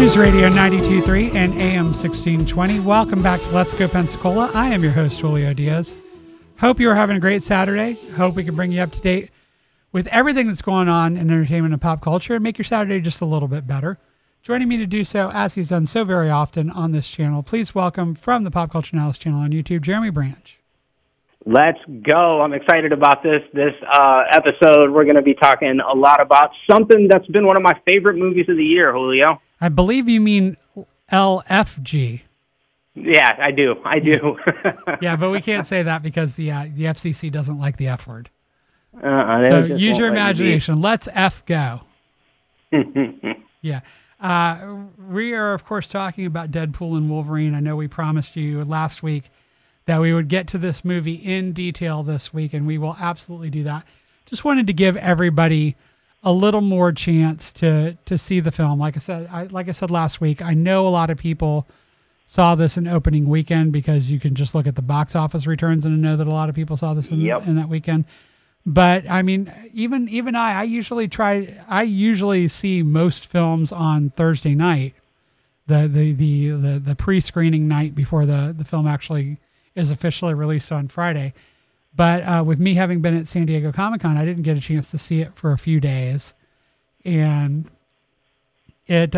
News Radio 92.3 and AM 1620. Welcome back to Let's Go Pensacola. I am your host, Julio Diaz. Hope you are having a great Saturday. Hope we can bring you up to date with everything that's going on in entertainment and pop culture and make your Saturday just a little bit better. Joining me to do so, as he's done so very often on this channel, please welcome from the Pop Culture Analysis channel on YouTube, Jeremy Branch. Let's go. I'm excited about this episode. We're going to be talking a lot about something that's been one of my favorite movies of the year, Julio. I believe you mean LFG. Yeah, I do. Yeah, but we can't say that because the FCC doesn't like the F word. So use your imagination. Let's F go. Yeah. We are, of course, talking about Deadpool and Wolverine. I know we promised you last week that we would get to this movie in detail this week, and we will absolutely do that. Just wanted to give everybody a little more chance to see the film. Like I said last week, I know a lot of people saw this in opening weekend because you can just look at the box office returns and know that a lot of people saw this in that weekend. But I mean, even I usually see most films on Thursday night, the pre-screening night before the film actually is officially released on Friday. But with me having been at San Diego Comic-Con, I didn't get a chance to see it for a few days. And it,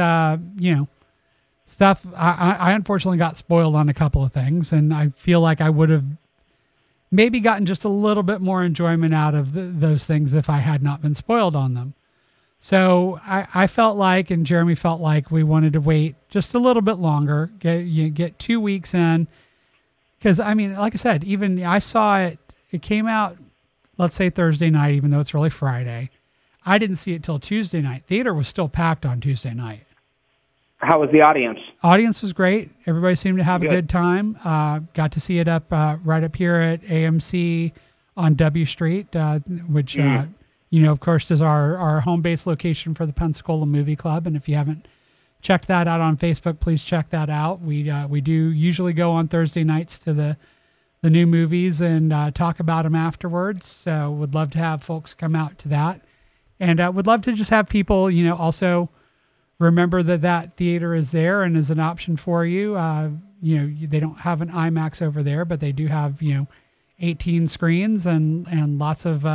stuff, I unfortunately got spoiled on a couple of things, and I feel like I would have maybe gotten just a little bit more enjoyment out of those things if I had not been spoiled on them. So I felt like, and Jeremy felt like, we wanted to wait just a little bit longer, get 2 weeks in. Because, I mean, like I said, even I saw it came out, let's say Thursday night, even though it's really Friday. I didn't see it till Tuesday night. Theater was still packed on Tuesday night. How was the audience? Audience was great. Everybody seemed to have a good time. Got to see it right up here at AMC on W Street, which, of course, is our home base location for the Pensacola Movie Club. And if you haven't checked that out on Facebook, please check that out. We do usually go on Thursday nights to the new movies and talk about them afterwards. So would love to have folks come out to that. And would love to just have people, also remember that theater is there and is an option for you. They don't have an IMAX over there, but they do have, 18 screens and lots of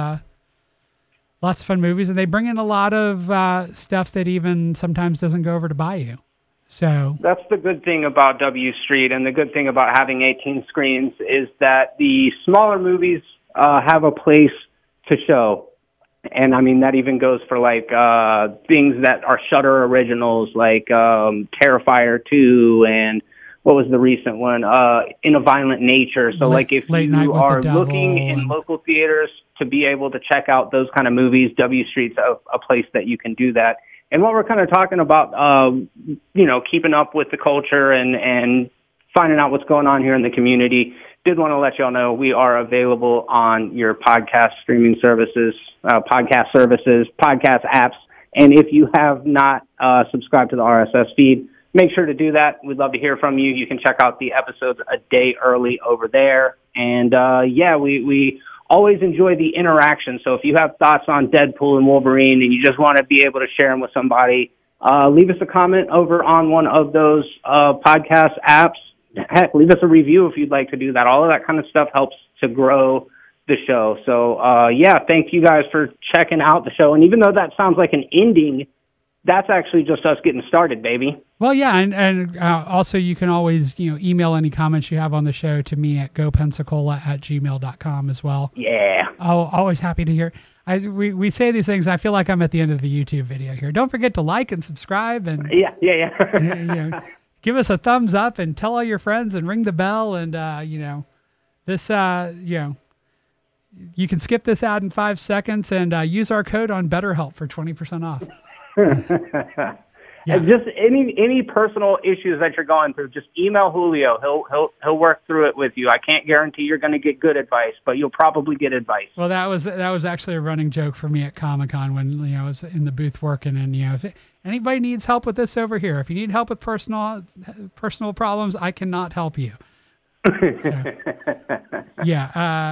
fun movies. And they bring in a lot of stuff that even sometimes doesn't go over to Bayou. So that's the good thing about W Street, and the good thing about having 18 screens is that the smaller movies have a place to show. And I mean, that even goes for like things that are Shudder originals, like Terrifier 2 and what was the recent one? In a Violent Nature. So like if you are looking in local theaters to be able to check out those kind of movies, W Street's a place that you can do that. And what we're kind of talking about, keeping up with the culture and finding out what's going on here in the community, did want to let y'all know we are available on your podcast streaming services, podcast apps. And if you have not subscribed to the RSS feed, make sure to do that. We'd love to hear from you. You can check out the episodes a day early over there. And we always enjoy the interaction. So if you have thoughts on Deadpool and Wolverine and you just want to be able to share them with somebody, leave us a comment over on one of those podcast apps. Heck, leave us a review if you'd like to do that. All of that kind of stuff helps to grow the show. So, thank you guys for checking out the show. And even though that sounds like an ending, that's actually just us getting started, baby. Well, yeah, and also you can always email any comments you have on the show to me at gopensacola@gmail.com as well. Yeah. Always happy to hear. We say these things. I feel like I'm at the end of the YouTube video here. Don't forget to like and subscribe and give us a thumbs up and tell all your friends and ring the bell and you can skip this ad in 5 seconds and use our code on BetterHelp for 20% off. Yeah. Just any personal issues that you're going through, just email Julio. He'll work through it with you. I can't guarantee you're going to get good advice, but you'll probably get advice. Well, that was actually a running joke for me at Comic-Con when I was in the booth working, and if anybody needs help with this over here, if you need help with personal problems, I cannot help you. So,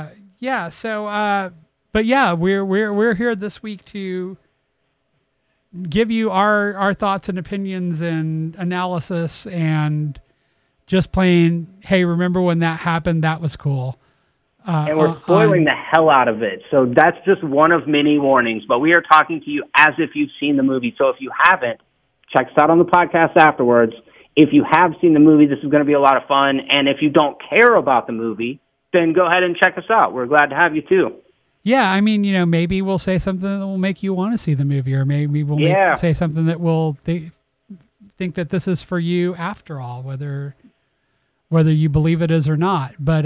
but yeah, we're here this week to give you our thoughts and opinions and analysis, and just plain, hey, remember when that happened? That was cool. And we're spoiling the hell out of it. So that's just one of many warnings. But we are talking to you as if you've seen the movie. So if you haven't, check us out on the podcast afterwards. If you have seen the movie, this is going to be a lot of fun. And if you don't care about the movie, then go ahead and check us out. We're glad to have you too. Yeah, I mean, maybe we'll say something that will make you want to see the movie, or maybe we'll say something that will think that this is for you after all, whether you believe it is or not. But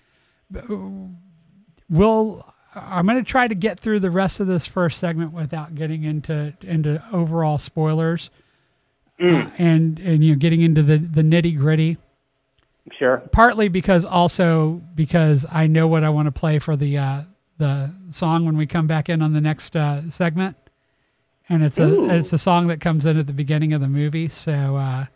I'm going to try to get through the rest of this first segment without getting into overall spoilers, and getting into the nitty gritty. Sure. Partly because I know what I want to play for the song when we come back in on the next segment, and it's a song that comes in at the beginning of the movie. So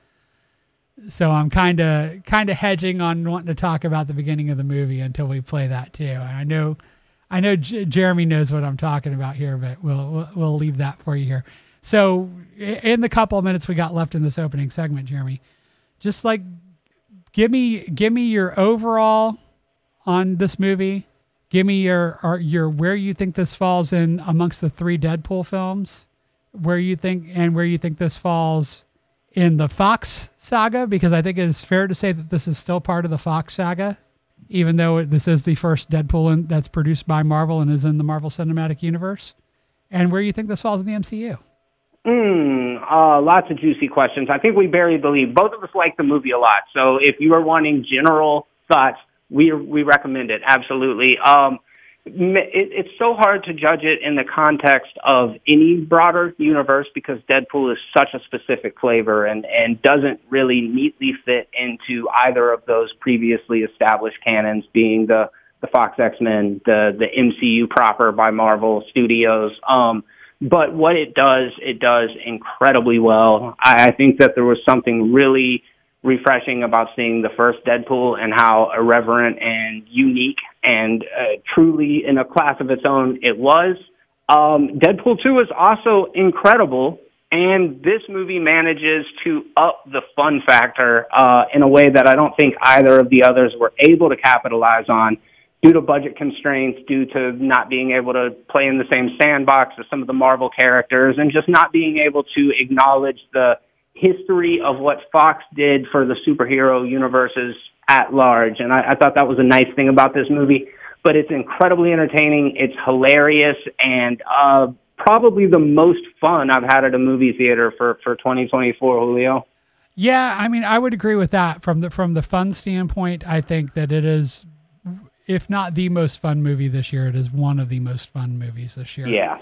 I'm kind of hedging on wanting to talk about the beginning of the movie until we play that too. And I know Jeremy knows what I'm talking about here, but we'll leave that for you here. So in the couple of minutes we got left in this opening segment, Jeremy, just like give me your overall on this movie. Give me your where you think this falls in amongst the 3 Deadpool films, where you think this falls in the Fox saga, because I think it is fair to say that this is still part of the Fox saga, even though this is the first Deadpool that's produced by Marvel and is in the Marvel Cinematic Universe, and where you think this falls in the MCU. Lots of juicy questions. I think we buried the lead. Both of us like the movie a lot, so if you are wanting general thoughts, we recommend it, absolutely. It's so hard to judge it in the context of any broader universe because Deadpool is such a specific flavor and doesn't really neatly fit into either of those previously established canons, being the Fox X-Men, the MCU proper by Marvel Studios. But what it does incredibly well. I think that there was something really refreshing about seeing the first Deadpool and how irreverent and unique and truly in a class of its own it was. Deadpool 2 is also incredible, and this movie manages to up the fun factor in a way that I don't think either of the others were able to capitalize on due to budget constraints, due to not being able to play in the same sandbox as some of the Marvel characters, and just not being able to acknowledge the history of what Fox did for the superhero universes at large. And I thought that was a nice thing about this movie. But it's incredibly entertaining. It's hilarious, and probably the most fun I've had at a movie theater for 2024, Julio. Yeah, I mean, I would agree with that. From the fun standpoint, I think that it is, if not the most fun movie this year, it is one of the most fun movies this year. Yeah.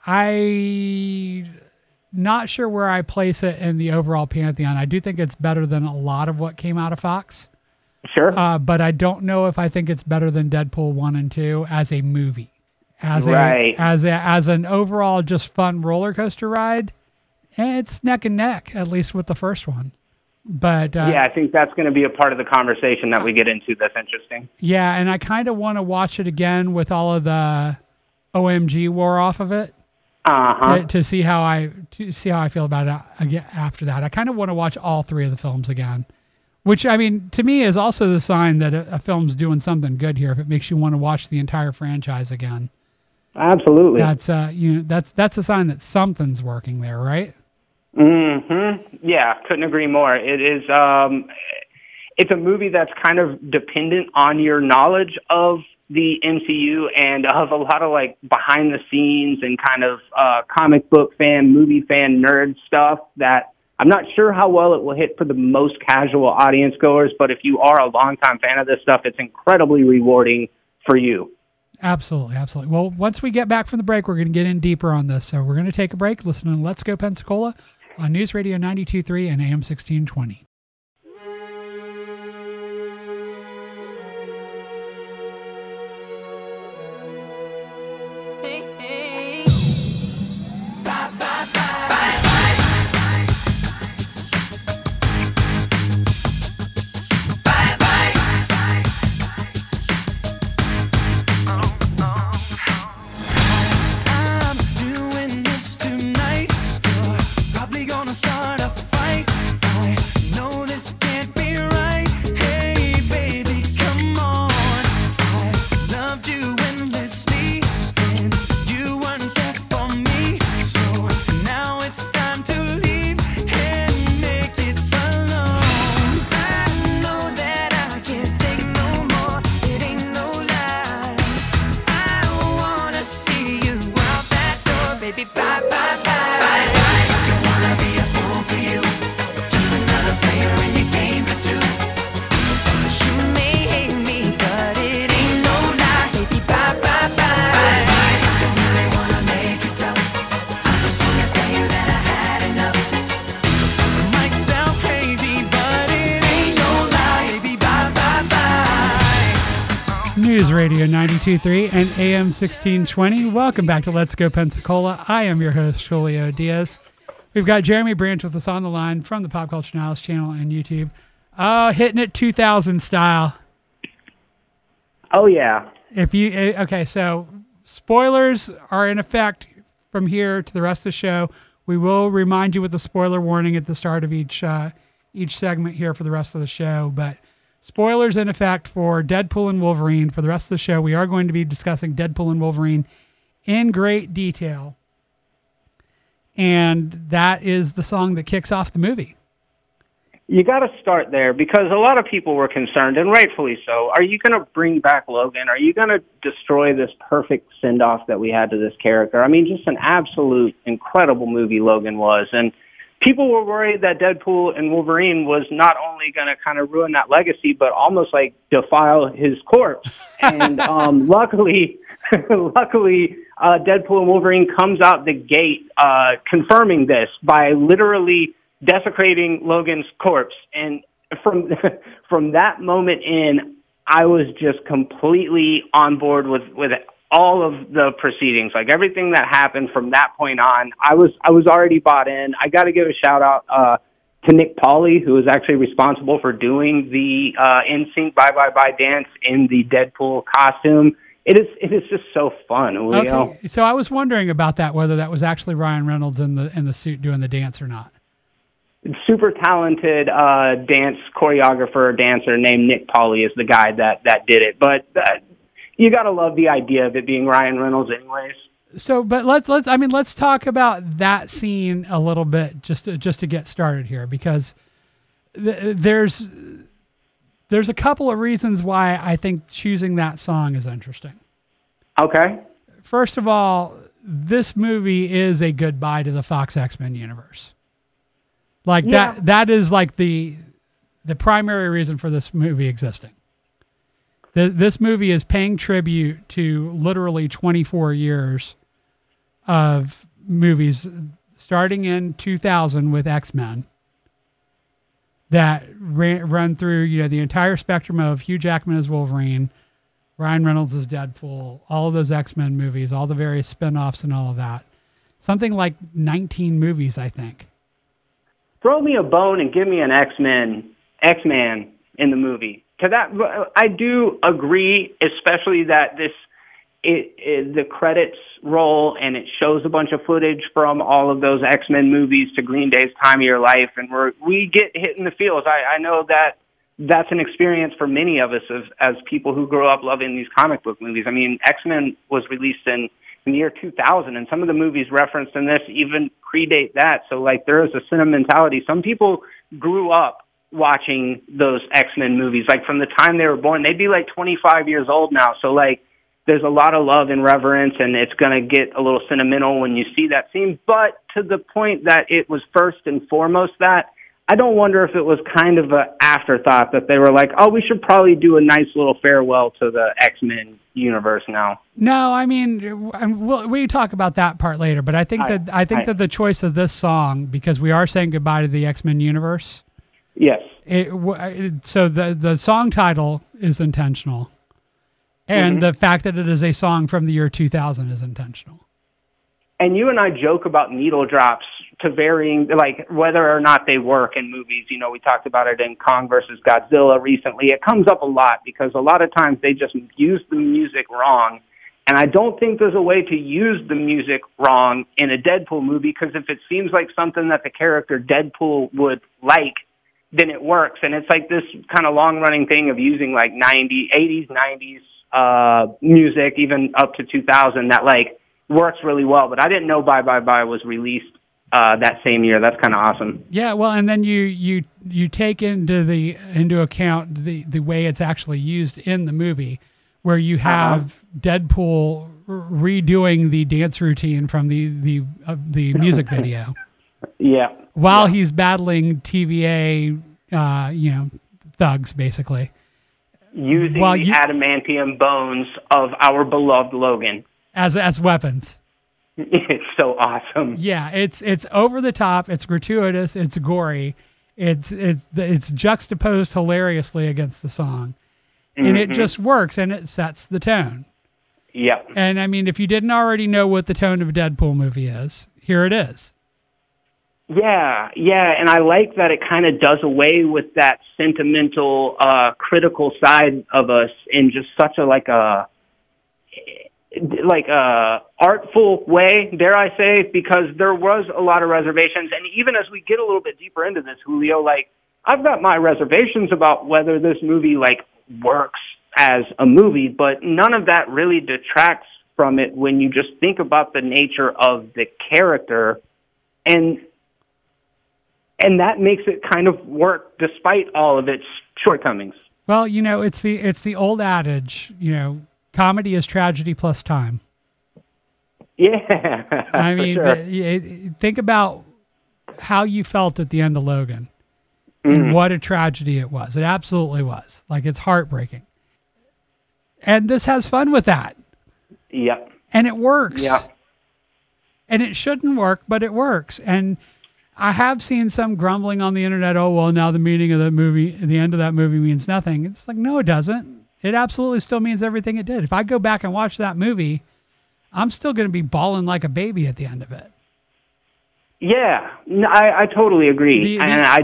Not sure where I place it in the overall pantheon. I do think it's better than a lot of what came out of Fox. Sure. But I don't know if I think it's better than Deadpool 1 and 2 as a movie. As an overall just fun roller coaster ride, it's neck and neck, at least with the first one. But I think that's going to be a part of the conversation that we get into that's interesting. Yeah, and I kind of want to watch it again with all of the OMG wore off of it. To see how I feel about it again after that. I kind of want to watch all 3 of the films again, which, I mean, to me is also the sign that a film's doing something good here if it makes you want to watch the entire franchise again. Absolutely. That's a sign that something's working there, right? Mm-hmm. Yeah, couldn't agree more. It is it's a movie that's kind of dependent on your knowledge of the MCU and of a lot of like behind the scenes and kind of comic book fan, movie fan, nerd stuff that I'm not sure how well it will hit for the most casual audience goers, but if you are a longtime fan of this stuff, it's incredibly rewarding for you. Absolutely, absolutely. Well, once we get back from the break, we're going to get in deeper on this. So we're going to take a break, listen to Let's Go Pensacola on News Radio 92.3 and AM 1620. baby, bye, bye, bye. Bye, bye. Don't wanna be a fool for you. Just another player in your game for two. You may hate me, but it ain't no lie, baby, bye, bye, bye. Bye, bye. Don't really wanna make it tough. I just wanna tell you that I had enough. Might sound crazy, but it ain't no lie, baby, bye, bye, bye. News Radio 92.3 and AM 1620. Welcome back to Let's Go Pensacola. I am your host, Julio Diaz. We've got Jeremy Branch with us on the line from the Pop Culture Niles channel and YouTube. Hitting it 2000 style. Oh, yeah. Okay, so spoilers are in effect from here to the rest of the show. We will remind you with the spoiler warning at the start of each segment here for the rest of the show, but spoilers in effect for Deadpool and Wolverine. For the rest of the show, we are going to be discussing Deadpool and Wolverine in great detail. And that is the song that kicks off the movie. You got to start there because a lot of people were concerned, and rightfully so. Are you going to bring back Logan? Are you going to destroy this perfect send-off that we had to this character? I mean, just an absolute incredible movie Logan was. And people were worried that Deadpool and Wolverine was not only going to kind of ruin that legacy, but almost like defile his corpse. And luckily, Deadpool and Wolverine comes out the gate confirming this by literally desecrating Logan's corpse. And from that moment in, I was just completely on board with all of the proceedings, like everything that happened from that point on. I was already bought in. I got to give a shout out to Nick Pauli, who was actually responsible for doing the NSYNC Bye Bye Bye dance in the Deadpool costume. It is just so fun. Julio. Okay, so I was wondering about that, whether that was actually Ryan Reynolds in the suit doing the dance or not. Super talented dance choreographer, dancer named Nick Pauli is the guy that did it. But you got to love the idea of it being Ryan Reynolds anyways. So, but let's talk about that scene a little bit just to get started here, because there's a couple of reasons why I think choosing that song is interesting. Okay. First of all, this movie is a goodbye to the Fox X-Men universe. Like that is like the primary reason for this movie existing. This movie is paying tribute to literally 24 years of movies, starting in 2000 with X-Men, that run through the entire spectrum of Hugh Jackman as Wolverine, Ryan Reynolds as Deadpool, all of those X-Men movies, all the various spin-offs and all of that. Something like 19 movies, I think. Throw me a bone and give me an X-Man in the movie. To that, I do agree, especially that the credits roll and it shows a bunch of footage from all of those X-Men movies to Green Day's Time of Your Life, and we get hit in the feels. I know that that's an experience for many of us as people who grew up loving these comic book movies. I mean, X-Men was released in the year 2000, and some of the movies referenced in this even predate that. So, like, there is a sentimentality. Some people grew up watching those X-Men movies, like, from the time they were born. They'd be, like, 25 years old now. So, like, there's a lot of love and reverence, and it's going to get a little sentimental when you see that scene. But to the point that it was first and foremost that, I don't wonder if it was kind of an afterthought that they were like, oh, we should probably do a nice little farewell to the X-Men universe now. No, I mean, we talk about that part later, but I think that the choice of this song, because we are saying goodbye to the X-Men universe. Yes. So the song title is intentional, and the fact that it is a song from the year 2000 is intentional. And you and I joke about needle drops to varying, like, whether or not they work in movies. You know, we talked about it in Kong versus Godzilla recently. It comes up a lot because a lot of times they just use the music wrong. And I don't think there's a way to use the music wrong in a Deadpool movie, because if it seems like something that the character Deadpool would like, then it works. And it's like this kind of long-running thing of using, like, 80s, 90s music, even up to 2000, that, like, works really well. But I didn't know Bye Bye Bye was released that same year. That's kind of awesome. Yeah, well, and then you take into account the way it's actually used in the movie, where you have Deadpool redoing the dance routine from the music video Yeah. while he's battling TVA, thugs basically. Using Well, the adamantium bones of our beloved Logan. as weapons. It's so awesome. Yeah, it's over the top. It's gratuitous. It's gory. It's juxtaposed hilariously against the song, and it just works, and it sets the tone. Yep. And I mean, if you didn't already know what the tone of a Deadpool movie is, here it is. Yeah, and I like that it kind of does away with that sentimental, critical side of us in just such a artful way, dare I say, because there was a lot of reservations. And even as we get a little bit deeper into this, Julio, I've got my reservations about whether this movie, works as a movie, but none of that really detracts from it when you just think about the nature of the character. And that makes it kind of work despite all of its shortcomings. Well, it's the old adage, comedy is tragedy plus time. Yeah. I mean, sure. Think about how you felt at the end of Logan and what a tragedy it was. It absolutely was. It's heartbreaking. And this has fun with that. Yep. And it works. Yep. And it shouldn't work, but it works. And I have seen some grumbling on the internet, oh, well, now the meaning of the movie, the end of that movie means nothing. It's no, it doesn't. It absolutely still means everything it did. If I go back and watch that movie, I'm still going to be bawling like a baby at the end of it. Yeah, no, I totally agree.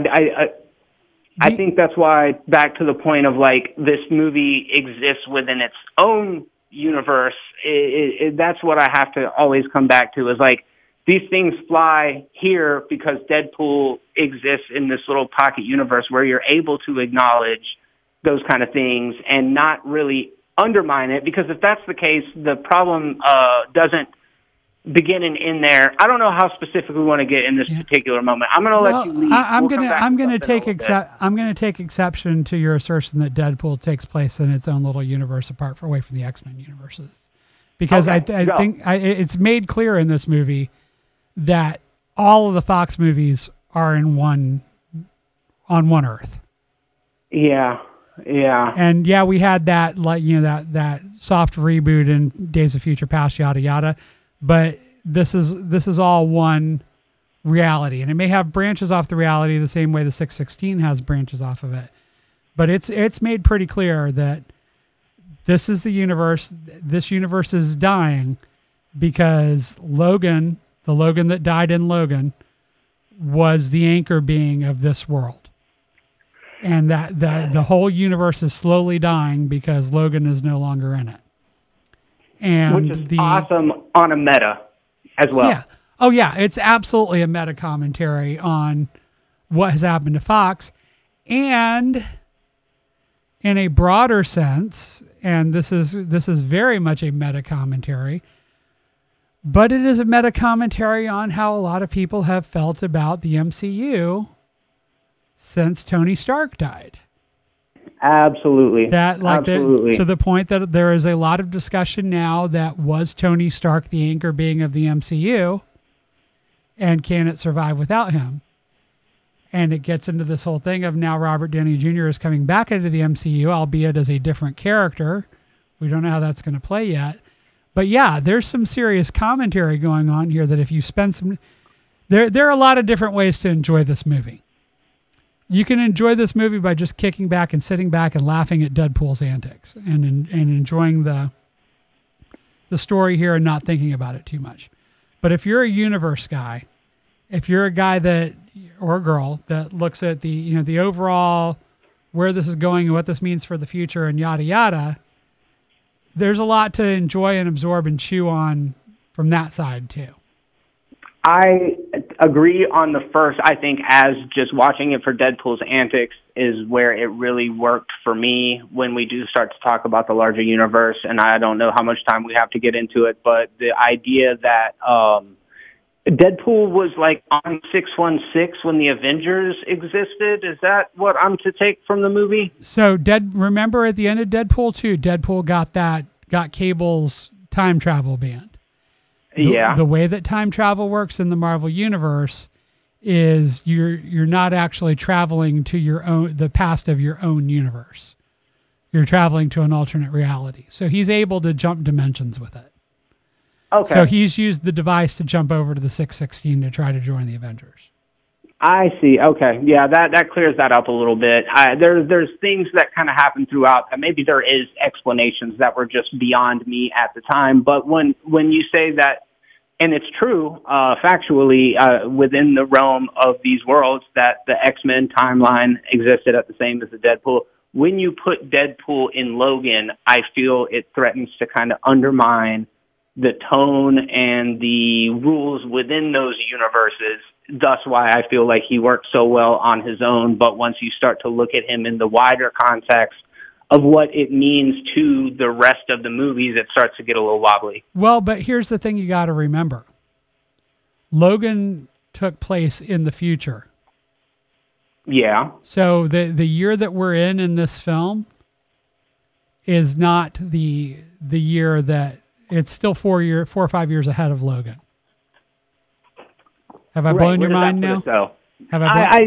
I think that's why, back to the point of this movie exists within its own universe, that's what I have to always come back to is these things fly here because Deadpool exists in this little pocket universe where you're able to acknowledge those kind of things and not really undermine it, because if that's the case, the problem doesn't begin and end there. I don't know how specific we want to get in this particular moment. I'm going to let you lead. I'm going to take exception to your assertion that Deadpool takes place in its own little universe away from the X-Men universes, because I think it's made clear in this movie that all of the Fox movies are on one Earth. Yeah. And we had that that soft reboot in Days of Future Past, yada yada, but this is all one reality, and it may have branches off the reality the same way the 616 has branches off of it. But it's made pretty clear that this is the universe. This universe is dying because Logan, the Logan that died in Logan, was the anchor being of this world. And that the whole universe is slowly dying because Logan is no longer in it. And which is awesome on a meta as well. Yeah. Oh, yeah. It's absolutely a meta commentary on what has happened to Fox. And in a broader sense, and this is very much a meta commentary, but it is a meta commentary on how a lot of people have felt about the MCU since Tony Stark died. Absolutely. Absolutely. To the point that there is a lot of discussion now that was Tony Stark the anchor being of the MCU, and can it survive without him? And it gets into this whole thing of now Robert Downey Jr. is coming back into the MCU, albeit as a different character. We don't know how that's going to play yet. But yeah, there's some serious commentary going on here that if you spend some... There are a lot of different ways to enjoy this movie. You can enjoy this movie by just kicking back and sitting back and laughing at Deadpool's antics and enjoying the story here and not thinking about it too much. But if you're a universe guy, if you're a guy or a girl that looks at the overall where this is going and what this means for the future and yada yada, there's a lot to enjoy and absorb and chew on from that side too. I agree on the first. I think as just watching it for Deadpool's antics is where it really worked for me when we do start to talk about the larger universe. And I don't know how much time we have to get into it, but the idea that Deadpool was on 616 when the Avengers existed, is that what I'm to take from the movie? So remember at the end of Deadpool 2, Deadpool got Cable's time travel banned. The way that time travel works in the Marvel universe is you're not actually traveling to the past of your own universe. You're traveling to an alternate reality. So he's able to jump dimensions with it. Okay. So he's used the device to jump over to the 616 to try to join the Avengers. I see. Okay. Yeah, that clears that up a little bit. There's things that kind of happen throughout that maybe there is explanations that were just beyond me at the time. But when you say that, and it's true, factually, within the realm of these worlds, that the X-Men timeline existed at the same as the Deadpool. When you put Deadpool in Logan, I feel it threatens to kind of undermine the tone and the rules within those universes. Thus why I feel like he worked so well on his own. But once you start to look at him in the wider context of what it means to the rest of the movies, it starts to get a little wobbly. Well, but here's the thing you got to remember. Logan took place in the future. Yeah. So the year that we're in this film is not the year that it's still 4 or 5 years ahead of Logan. Have I blown your mind now? Have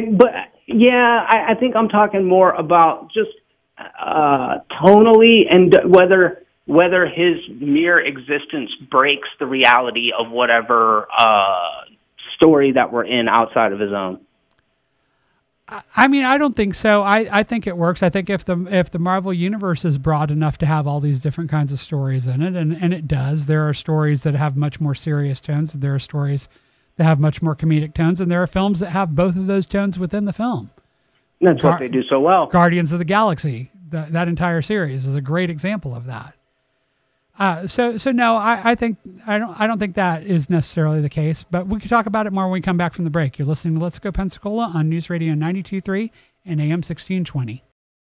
I think I'm talking more about just tonally and whether his mere existence breaks the reality of whatever story that we're in outside of his own. I mean, I don't think so. I think it works. I think if the Marvel universe is broad enough to have all these different kinds of stories in it, and it does, there are stories that have much more serious tones. There are stories that have much more comedic tones, and there are films that have both of those tones within the film. That's what they do so well. Guardians of the Galaxy, that entire series is a great example of that. So no, I don't think that is necessarily the case, but we could talk about it more when we come back from the break. You're listening to Let's Go Pensacola on News Radio 92.3 and AM 1620.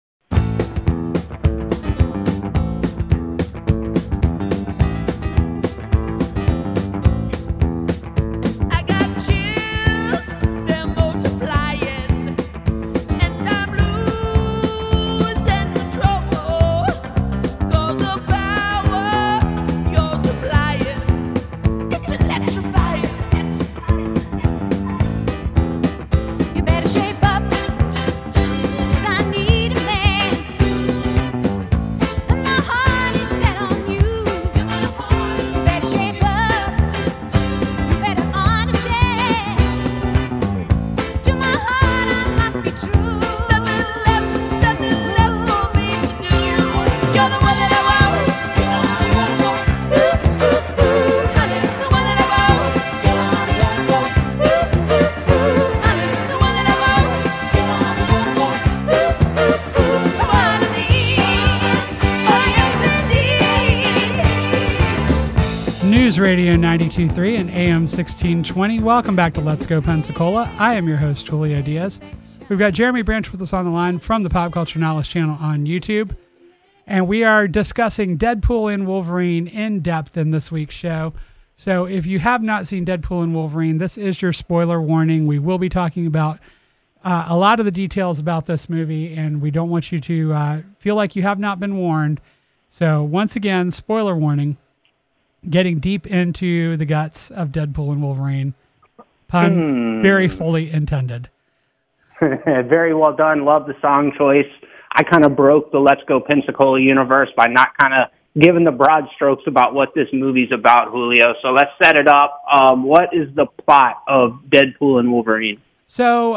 News Radio 92.3 and AM 1620. Welcome back to Let's Go Pensacola. I am your host, Julio Diaz. We've got Jeremy Branch with us on the line from the Pop Culture Knowledge channel on YouTube. And we are discussing Deadpool and Wolverine in depth in this week's show. So if you have not seen Deadpool and Wolverine, this is your spoiler warning. We will be talking about a lot of the details about this movie, and we don't want you to feel like you have not been warned. So once again, spoiler warning. Getting deep into the guts of Deadpool and Wolverine. Pun very fully intended. Very well done. Love the song choice. I kind of broke the Let's Go Pensacola universe by not kind of giving the broad strokes about what this movie's about, Julio. So let's set it up. What is the plot of Deadpool and Wolverine? So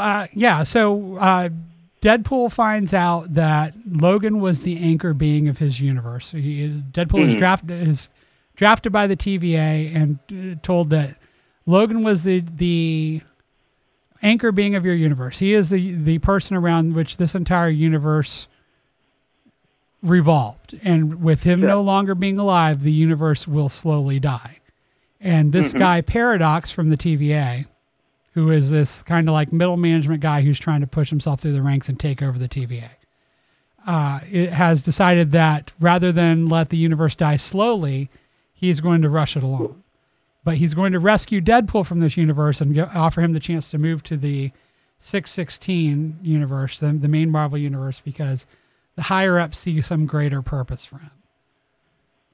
Deadpool finds out that Logan was the anchor being of his universe. Deadpool is drafted by the TVA and told that Logan was the anchor being of your universe. He is the person around which this entire universe revolved. And with him no longer being alive, the universe will slowly die. And this guy, Paradox from the TVA, who is this kind of like middle management guy who's trying to push himself through the ranks and take over the TVA, it has decided that rather than let the universe die slowly, he's going to rush it along. But he's going to rescue Deadpool from this universe and offer him the chance to move to the 616 universe, the main Marvel universe, because the higher-ups see some greater purpose for him.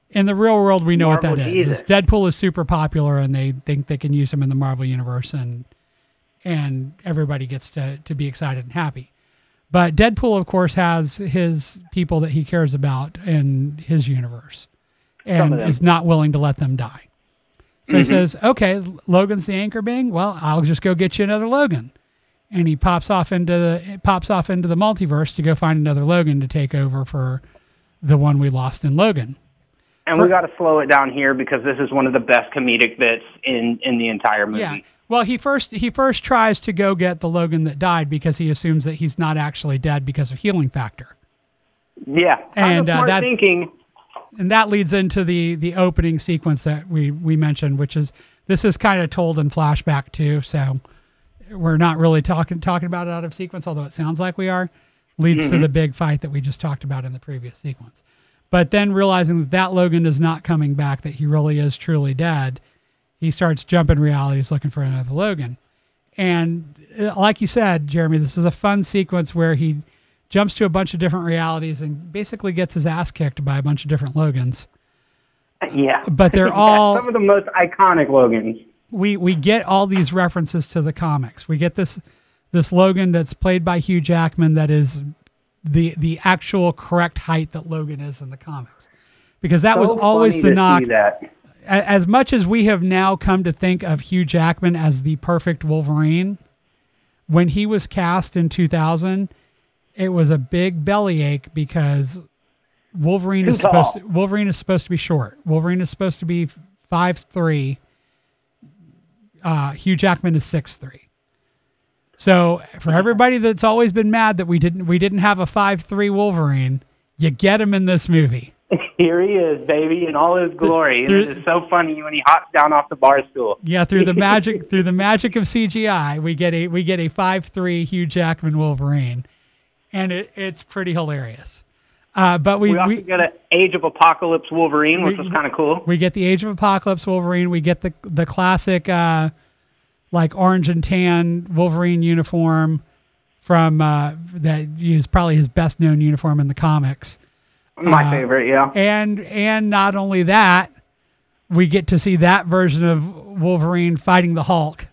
In the real world, we know what Marvel that is. Jesus. Is Deadpool is super popular, and they think they can use him in the Marvel universe, and everybody gets to be excited and happy. But Deadpool, of course, has his people that he cares about in his universe, and is not willing to let them die. So he says, "Okay, Logan's the anchor being. Well, I'll just go get you another Logan." And he pops off into the multiverse to go find another Logan to take over for the one we lost in Logan. And we got to slow it down here because this is one of the best comedic bits in the entire movie. Yeah. Well, he first tries to go get the Logan that died because he assumes that he's not actually dead because of healing factor. Yeah. And smart thinking. And that leads into the opening sequence that we mentioned, which is this is kind of told in flashback too. So we're not really talking about it out of sequence, although it sounds like we are. Leads to the big fight that we just talked about in the previous sequence. But then realizing that Logan is not coming back, that he really is truly dead, he starts jumping realities looking for another Logan. And like you said, Jeremy, this is a fun sequence where he jumps to a bunch of different realities and basically gets his ass kicked by a bunch of different Logans. Yeah. But they're all... some of the most iconic Logans. We get all these references to the comics. We get this Logan that's played by Hugh Jackman that is the actual correct height that Logan is in the comics. Because that was always the knock. As much as we have now come to think of Hugh Jackman as the perfect Wolverine, when he was cast in 2000, it was a big bellyache because Wolverine is supposed to be short. Wolverine is supposed to be 5'3". Hugh Jackman is 6'3". So for everybody that's always been mad that we didn't have a 5'3" Wolverine, you get him in this movie. Here he is, baby, in all his glory. It is so funny when he hops down off the bar stool. Yeah, through the magic of CGI, we get a 5'3" Hugh Jackman Wolverine, and it's pretty hilarious. But we also get an Age of Apocalypse Wolverine, which was kind of cool. We get the Age of Apocalypse Wolverine. We get the classic like orange and tan Wolverine uniform from that is probably his best known uniform in the comics. My favorite, yeah. And not only that, we get to see that version of Wolverine fighting the Hulk.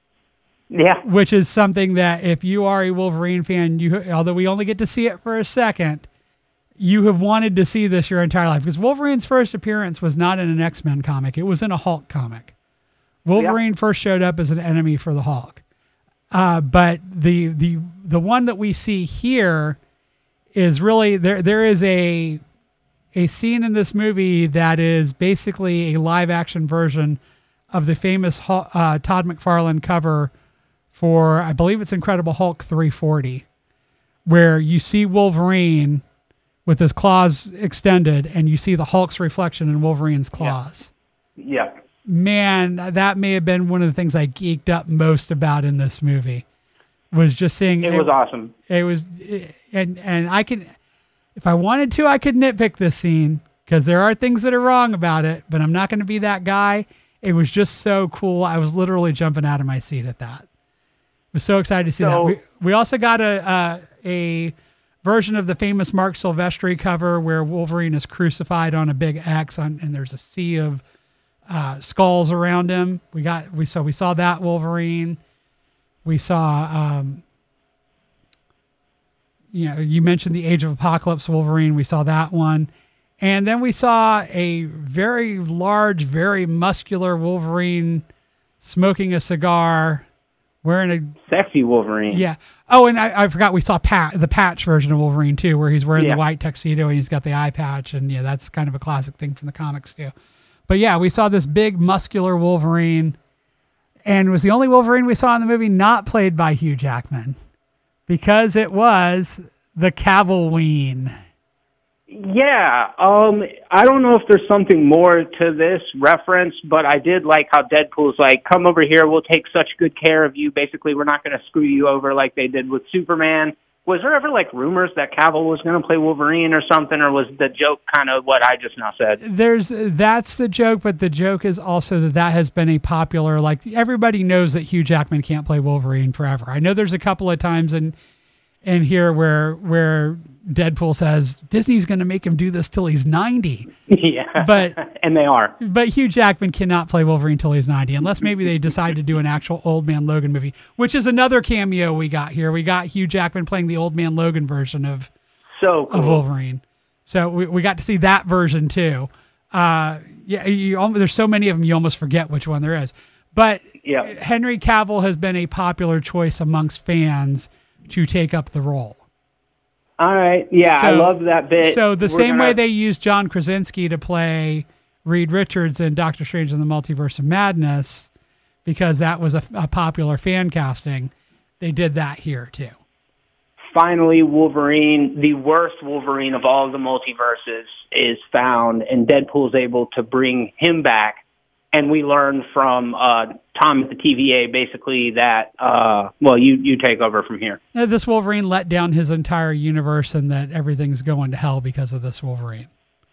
Yeah. Which is something that if you are a Wolverine fan, although we only get to see it for a second, you have wanted to see this your entire life. Because Wolverine's first appearance was not in an X-Men comic. It was in a Hulk comic. Wolverine first showed up as an enemy for the Hulk. But the one that we see here is really there is a scene in this movie that is basically a live action version of the famous Todd McFarlane cover for, I believe it's Incredible Hulk 340, where you see Wolverine with his claws extended and you see the Hulk's reflection in Wolverine's claws. Yeah. Man, that may have been one of the things I geeked up most about in this movie. Was just seeing it was awesome. It was, and I can, if I wanted to, I could nitpick this scene because there are things that are wrong about it, but I'm not going to be that guy. It was just so cool. I was literally jumping out of my seat at that. I was so excited to see that. We also got a version of the famous Mark Silvestri cover where Wolverine is crucified on a big X and there's a sea of skulls around him. We saw that Wolverine. We saw, you mentioned the Age of Apocalypse Wolverine. We saw that one. And then we saw a very large, very muscular Wolverine smoking a cigar, wearing a... Sexy Wolverine. Yeah. Oh, and I forgot we saw the patch version of Wolverine, too, where he's wearing the white tuxedo and he's got the eye patch. And, yeah, that's kind of a classic thing from the comics, too. But, yeah, we saw this big, muscular Wolverine. And it was the only Wolverine we saw in the movie not played by Hugh Jackman because it was the Cavillween. Yeah. I don't know if there's something more to this reference, but I did like how Deadpool's like, come over here, we'll take such good care of you. Basically, we're not going to screw you over like they did with Superman. Was there ever like rumors that Cavill was going to play Wolverine or something, or was the joke kind of what I just now said? That's the joke, but the joke is also that has been a popular, like everybody knows that Hugh Jackman can't play Wolverine forever. I know there's a couple of times in And here where Deadpool says Disney's going to make him do this till he's 90. Yeah, But and they are. But Hugh Jackman cannot play Wolverine till he's 90, unless maybe they decide to do an actual Old Man Logan movie, which is another cameo we got here. We got Hugh Jackman playing the Old Man Logan version of Wolverine. So we got to see that version too. There's so many of them you almost forget which one there is. But Henry Cavill has been a popular choice amongst fans to take up the role. All right. Yeah, I love that bit. So the same way they used John Krasinski to play Reed Richards in Doctor Strange in the Multiverse of Madness, because that was a popular fan casting, they did that here too. Finally, Wolverine, the worst Wolverine of all of the multiverses, is found, and Deadpool's able to bring him back. And we learn from Tom at the TVA basically that, you take over from here. This Wolverine let down his entire universe, and that everything's going to hell because of this Wolverine.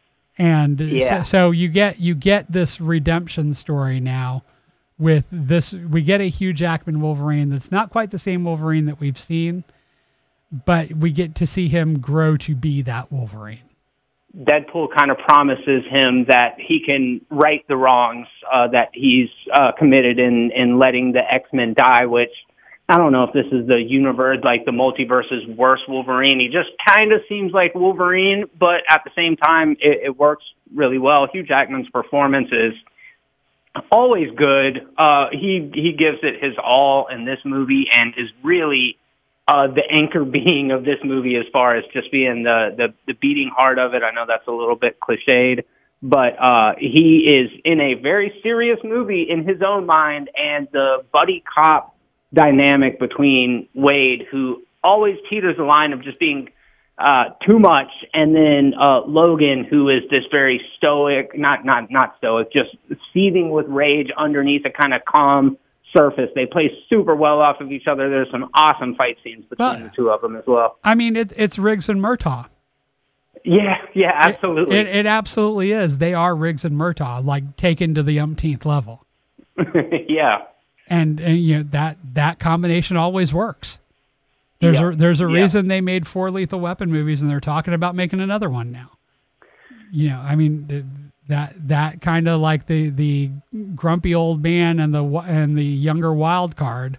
And so you get this redemption story now with this. We get a Hugh Jackman Wolverine that's not quite the same Wolverine that we've seen, but we get to see him grow to be that Wolverine. Deadpool kind of promises him that he can right the wrongs that he's committed in letting the X-Men die, which I don't know if this is the universe, like the multiverse's worst Wolverine. He just kind of seems like Wolverine, but at the same time, it works really well. Hugh Jackman's performance is always good. He gives it his all in this movie and is really the anchor being of this movie as far as just being the beating heart of it. I know that's a little bit cliched, but he is in a very serious movie in his own mind, and the buddy cop dynamic between Wade, who always teeters the line of just being too much, and then Logan, who is this very stoic, not stoic, just seething with rage underneath a kind of calm surface. They play super well off of each other. There's some awesome fight scenes between the two of them as well. I mean, it's Riggs and Murtaugh. Yeah, absolutely. It absolutely is. They are Riggs and Murtaugh, like taken to the umpteenth level. Yeah. And that combination always works. There's a reason they made 4 Lethal Weapon movies, and they're talking about making another one now. I mean, that kind of like the grumpy old man and the younger wild card.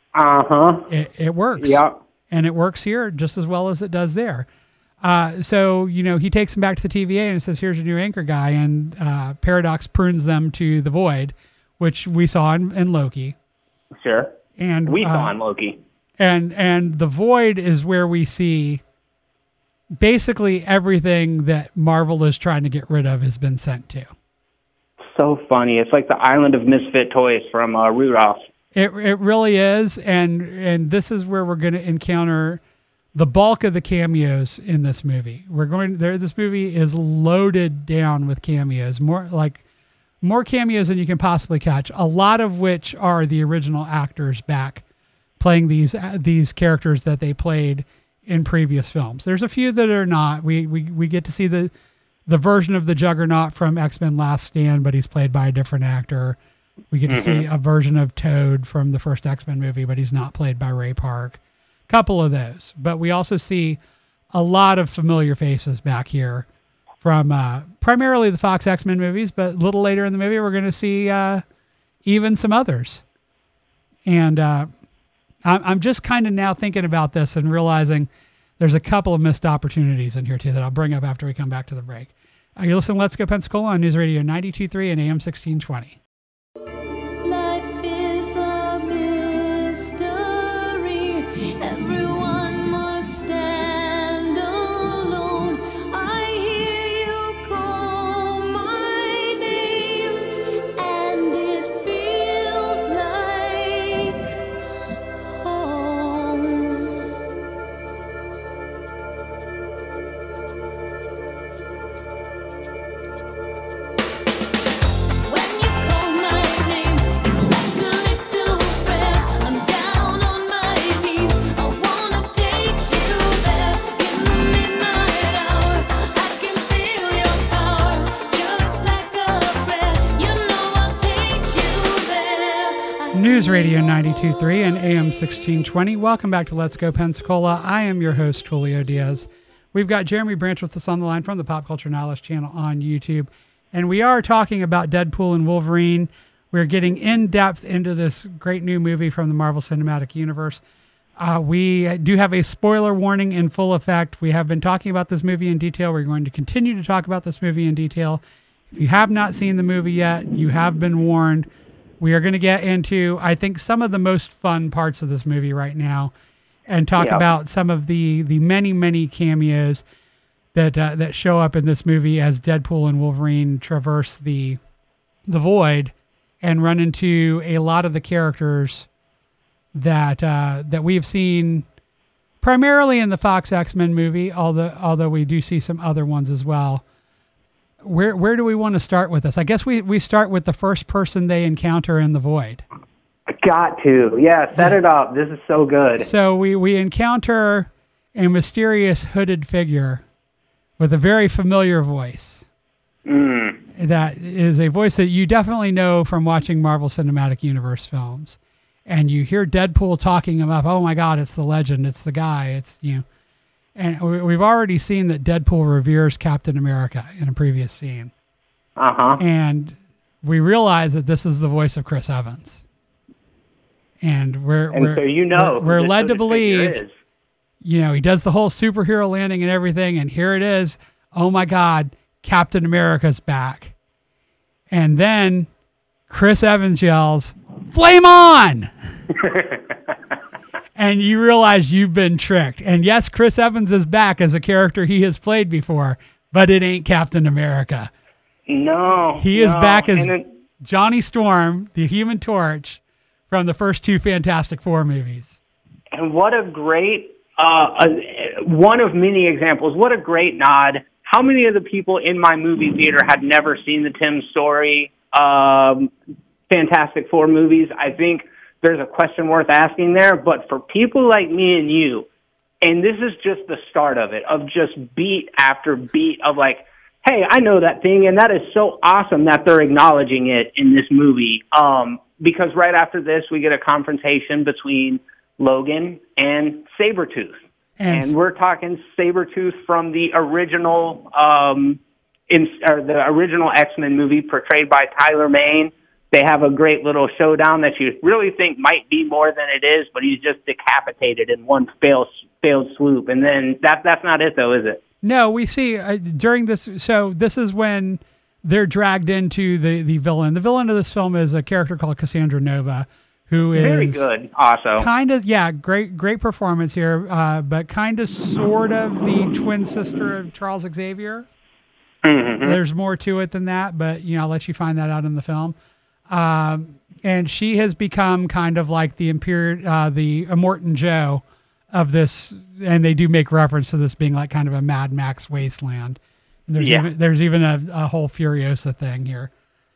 It works. Yeah. And it works here just as well as it does there. So he takes them back to the TVA and says, "Here's your new anchor guy." And Paradox prunes them to the Void, which we saw in Loki. Sure. And we saw in Loki. And the Void is where we see basically everything that Marvel is trying to get rid of has been sent to. So funny. It's like the island of misfit toys from Rudolph. It really is. And this is where we're going to encounter the bulk of the cameos in this movie. This movie is loaded down with cameos, more cameos than you can possibly catch, a lot of which are the original actors back playing these characters that they played in previous films. There's a few that are not. We get to see the version of the Juggernaut from X-Men Last Stand, but he's played by a different actor. We get to see a version of Toad from the first X-Men movie, but he's not played by Ray Park. Couple of those. But we also see a lot of familiar faces back here from primarily the Fox X-Men movies, but a little later in the movie, we're going to see even some others. And I'm just kind of now thinking about this and realizing there's a couple of missed opportunities in here, too, that I'll bring up after we come back to the break. You listen to Let's Go Pensacola on News Radio 92.3 and AM 1620. Life is a mystery. Everyone must stand alone. I hear you call my name, and it feels like home. When you call Radio 92.3 and AM 1620. Welcome back to Let's Go Pensacola. I am your host, Julio Diaz. We've got Jeremy Branch with us on the line from the Pop Culture Knowledge channel on YouTube. And we are talking about Deadpool and Wolverine. We're getting in depth into this great new movie from the Marvel Cinematic Universe. We do have a spoiler warning in full effect. We have been talking about this movie in detail. We're going to continue to talk about this movie in detail. If you have not seen the movie yet, you have been warned. We are going to get into, I think, some of the most fun parts of this movie right now and talk about some of the many, many cameos that show up in this movie as Deadpool and Wolverine traverse the void and run into a lot of the characters that we've seen primarily in the Fox X-Men movie, although we do see some other ones as well. Where do we want to start with this? I guess we start with the first person they encounter in the void. Got to. Yeah, set it up. This is so good. So we encounter a mysterious hooded figure with a very familiar voice. That is a voice that you definitely know from watching Marvel Cinematic Universe films. And you hear Deadpool talking about, oh my God, it's the legend, it's the guy, it's, you know. And we've already seen that Deadpool reveres Captain America in a previous scene. And we realize that this is the voice of Chris Evans. And we're led to believe, you know, he does the whole superhero landing and everything, and here it is. Oh my God, Captain America's back. And then Chris Evans yells, "Flame on!" And you realize you've been tricked. And yes, Chris Evans is back as a character he has played before, but it ain't Captain America. No. He is back as Johnny Storm, the Human Torch, from the first two Fantastic Four movies. And what a great, one of many examples, what a great nod. How many of the people in my movie theater had never seen the Tim Story Fantastic Four movies? I think there's a question worth asking there, but for people like me and you, and this is just the start of it, of just beat after beat of like, hey, I know that thing, and that is so awesome that they're acknowledging it in this movie. Because right after this, we get a confrontation between Logan and Sabretooth. And we're talking Sabretooth from the original, the original X-Men movie portrayed by Tyler Mane. They have a great little showdown that you really think might be more than it is, but he's just decapitated in one failed swoop. And then that's not it, though, is it? No, we see during this. So this is when they're dragged into the villain. The villain of this film is a character called Cassandra Nova, who is very good. Also, kind of great performance here, but kind of sort of the twin sister of Charles Xavier. There's more to it than that, but I'll let you find that out in the film. And she has become kind of like the Immortan Joe of this, and they do make reference to this being like kind of a Mad Max wasteland. And there's even a whole Furiosa thing here.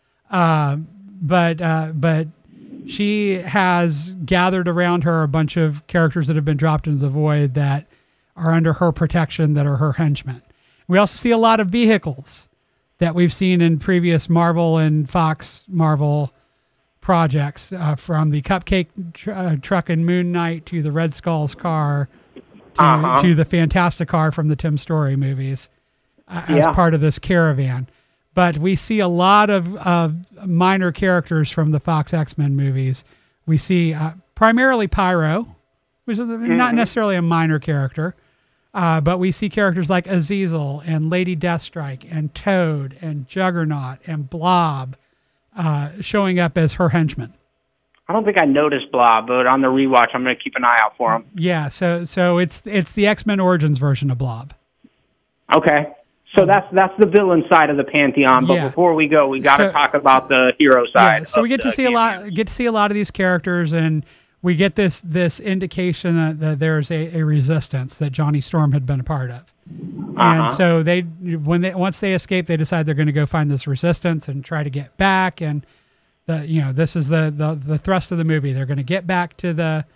But she has gathered around her a bunch of characters that have been dropped into the void that are under her protection, that are her henchmen. We also see a lot of vehicles that we've seen in previous Marvel and Fox Marvel projects, from the Cupcake truck in Moon Knight to the Red Skull's car to the Fantastic car from the Tim Story movies as part of this caravan. But we see a lot of minor characters from the Fox X-Men movies. We see primarily Pyro, which is not necessarily a minor character. But we see characters like Azazel and Lady Deathstrike and Toad and Juggernaut and Blob showing up as her henchmen. I don't think I noticed Blob, but on the rewatch, I'm going to keep an eye out for him. Yeah, so it's the X-Men Origins version of Blob. Okay, so that's the villain side of the pantheon. But before we go, we got to talk about the hero side. Yeah, so we get to see a lot of these characters, and we get this indication that there's a resistance that Johnny Storm had been a part of. And so once they escape, they decide they're going to go find this resistance and try to get back. And this is the thrust of the movie. They're going to get back to the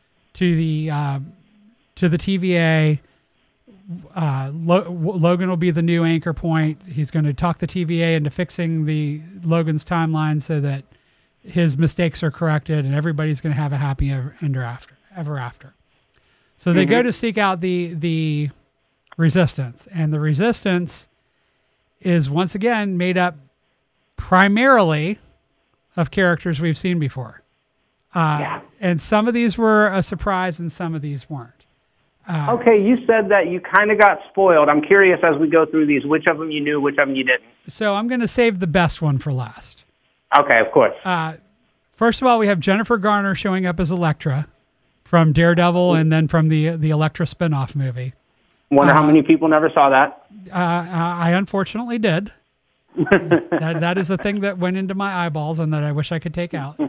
TVA. Logan will be the new anchor point. He's going to talk the TVA into fixing Logan's timeline so that his mistakes are corrected and everybody's going to have a happy ever after. So they go to seek out the resistance, and the resistance is once again made up primarily of characters we've seen before. And some of these were a surprise and some of these weren't. Okay, you said that you kind of got spoiled. I'm curious as we go through these, which of them you knew, which of them you didn't. So I'm going to save the best one for last. Okay, of course. First of all, we have Jennifer Garner showing up as Elektra from Daredevil and then from the Elektra spinoff movie. Wonder how many people never saw that. I unfortunately did. that is a thing that went into my eyeballs and that I wish I could take out.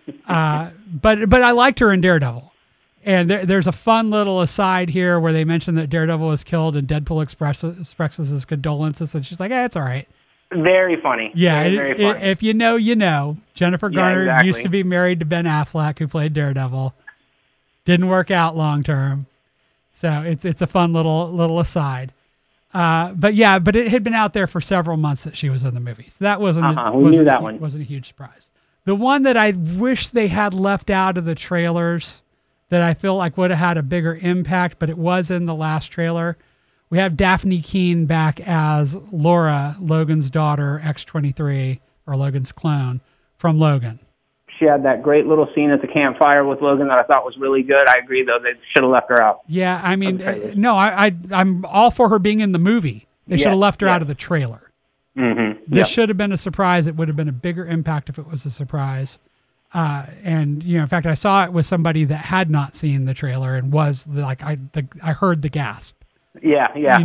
But I liked her in Daredevil. And there's a fun little aside here where they mention that Daredevil was killed and Deadpool expresses his condolences, and she's like, it's all right. Very funny. Yeah, very funny. If you know, you know. Jennifer Garner exactly. used to be married to Ben Affleck, who played Daredevil. Didn't work out long term. So it's a fun little aside. But it had been out there for several months that she was in the movie. So that wasn't a huge surprise. The one that I wish they had left out of the trailers that I feel like would have had a bigger impact, but it was in the last trailer. We have Daphne Keane back as Laura, Logan's daughter, X-23, or Logan's clone, from Logan. She had that great little scene at the campfire with Logan that I thought was really good. I agree, though. They should have left her out. Yeah, I mean, no, I'm all for her being in the movie. They should have left her out of the trailer. Mm-hmm. This should have been a surprise. It would have been a bigger impact if it was a surprise. And in fact, I saw it with somebody that had not seen the trailer and was like, I heard the gasp. Yeah.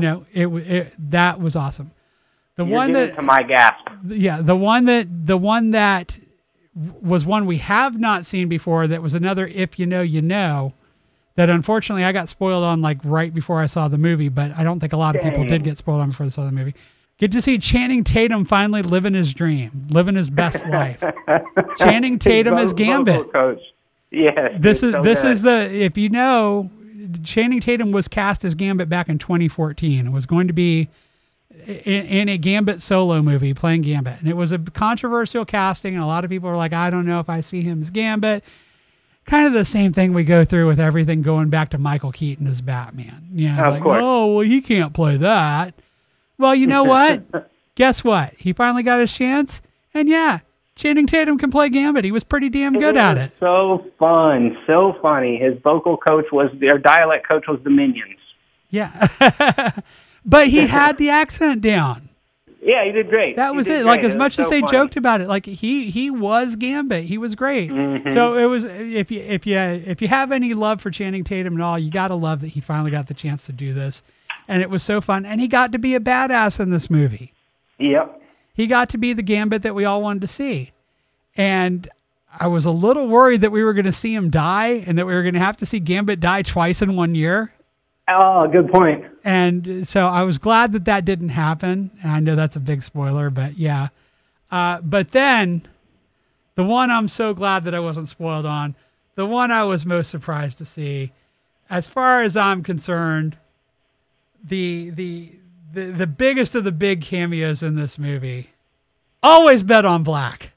That was awesome. You're getting to my gasp. Yeah, the one that was one we have not seen before. That was another if you know, you know. That unfortunately I got spoiled on like right before I saw the movie, but I don't think a lot of people did get spoiled on before they saw the movie. Get to see Channing Tatum finally living his dream, living his best life. Channing Tatum as Gambit. Coach. Yes. This is if you know, Channing Tatum was cast as Gambit back in 2014. It was going to be in a Gambit solo movie playing Gambit. And it was a controversial casting, and a lot of people were like, I don't know if I see him as Gambit. Kind of the same thing we go through with everything going back to Michael Keaton as Batman. It's of like, course. oh, well, he can't play that. Well, you know what? Guess what? He finally got his chance. And yeah, Channing Tatum can play Gambit. He was pretty damn good at it. So fun. So funny. His vocal coach their dialect coach was the Minions. Yeah. But he had the accent down. Yeah, he did great. That was it. Like, as much as they joked about it, like he was Gambit. He was great. Mm-hmm. So it was, if you have any love for Channing Tatum at all, you got to love that he finally got the chance to do this. And it was so fun. And he got to be a badass in this movie. Yep. He got to be the Gambit that we all wanted to see. And I was a little worried that we were going to see him die and that we were going to have to see Gambit die twice in 1 year. Oh, good point. And so I was glad that didn't happen. And I know that's a big spoiler, but yeah. But then the one I'm so glad that I wasn't spoiled on, the one I was most surprised to see, as far as I'm concerned, the biggest of the big cameos in this movie, always bet on black.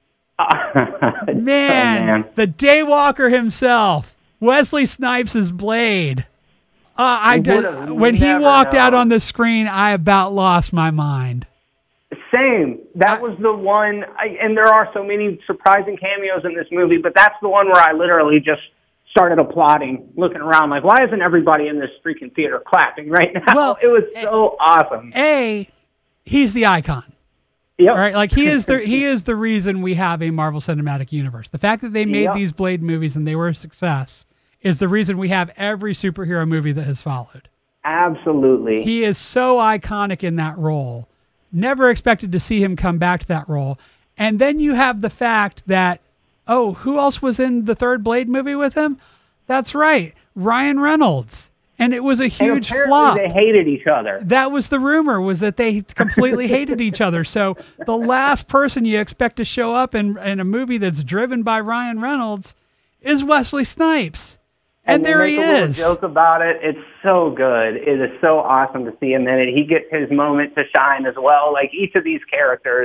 Man, the Daywalker himself, Wesley Snipes' Blade. When he walked out on the screen, I about lost my mind. Same. That was the one, and there are so many surprising cameos in this movie, but that's the one where I literally just started applauding, looking around like, why isn't everybody in this freaking theater clapping right now? Well, it was so awesome. He's the icon. Yep. Right? Like he is the reason we have a Marvel Cinematic Universe. The fact that they made these Blade movies and they were a success is the reason we have every superhero movie that has followed. Absolutely. He is so iconic in that role. Never expected to see him come back to that role. And then you have the fact that, who else was in the third Blade movie with him? That's right, Ryan Reynolds. And it was a huge flop. They hated each other. That was the rumor, was that they completely hated each other. So the last person you expect to show up in a movie that's driven by Ryan Reynolds is Wesley Snipes. And there he is. Joke about it. It's so good. It is so awesome to see him in it. He gets his moment to shine as well. Like each of these characters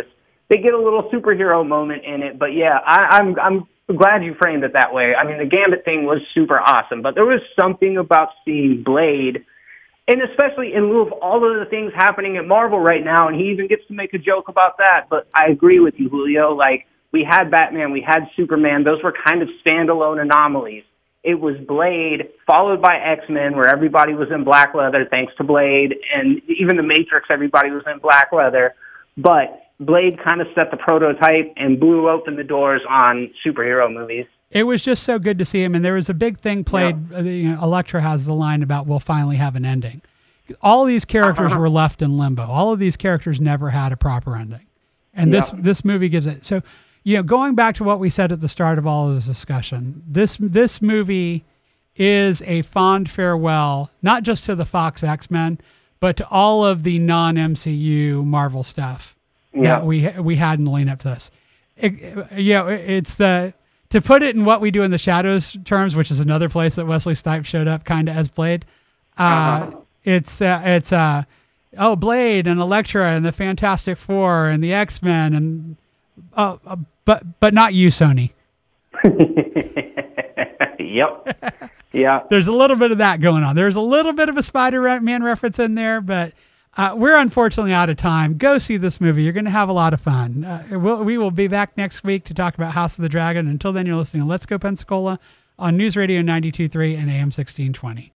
they get a little superhero moment in it. But yeah, I'm glad you framed it that way. I mean, the Gambit thing was super awesome, but there was something about seeing Blade, and especially in lieu of all of the things happening at Marvel right now, and he even gets to make a joke about that. But I agree with you, Julio. Like, we had Batman, we had Superman. Those were kind of standalone anomalies. It was Blade, followed by X-Men, where everybody was in black leather, thanks to Blade, and even The Matrix, everybody was in black leather. But Blade kind of set the prototype and blew open the doors on superhero movies. It was just so good to see him, and there was a big thing played. You know, Elektra has the line about "we'll finally have an ending." All these characters were left in limbo. All of these characters never had a proper ending, and this movie gives it. So, you know, going back to what we said at the start of all of this discussion, this movie is a fond farewell, not just to the Fox X-Men, but to all of the non-MCU Marvel stuff that we had in the lead up to this. It's the, to put it in What We Do in the Shadows terms, which is another place that Wesley Snipes showed up kind of as Blade. It's Blade and Elektra and the Fantastic Four and the X-Men and but not you, Sony. Yep. Yeah. There's a little bit of that going on. There's a little bit of a Spider-Man reference in there, but we're unfortunately out of time. Go see this movie. You're going to have a lot of fun. We will be back next week to talk about House of the Dragon. Until then, you're listening to Let's Go Pensacola on News Radio 92.3 and AM 1620.